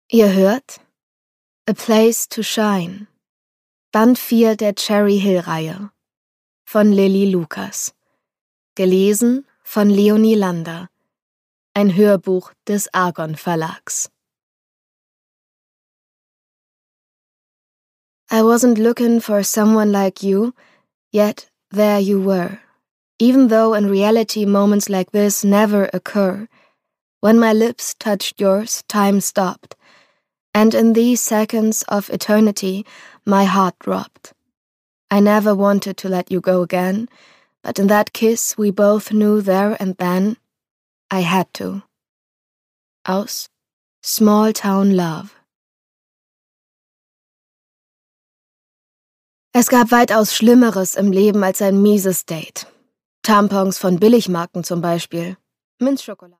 Ihr hört A Place to Shine, Band 4 der Cherry Hill-Reihe von Lilly Lucas, gelesen von Leonie Lander, ein Hörbuch des Argon Verlags. I wasn't looking for someone like you, yet there you were, even though in reality moments like this never occur. When my lips touched yours, time stopped, and in these seconds of eternity, my heart dropped. I never wanted to let you go again, but in that kiss we both knew there and then, I had to. Aus Small Town Love. Es gab weitaus Schlimmeres im Leben als ein mieses Date. Tampons von Billigmarken zum Beispiel. Minzschokolade.